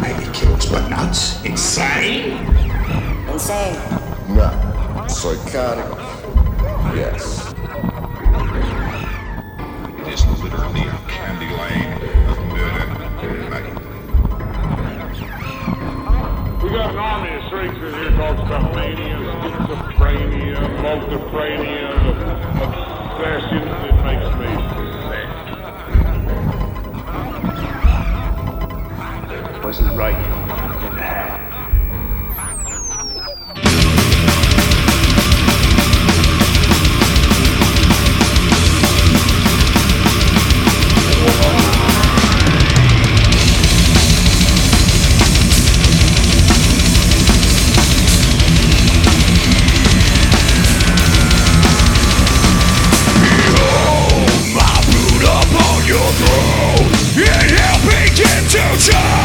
maybe kills, but nuts. Insane? Insane. No. Psychotic? Yes. It is literally a candy lane of murder and money. We got an army of shrieks in here talks about mania, schizophrenia, multiprania, obsession. It makes me sick. Wasn't right in the head. Your throat, it will begin to change.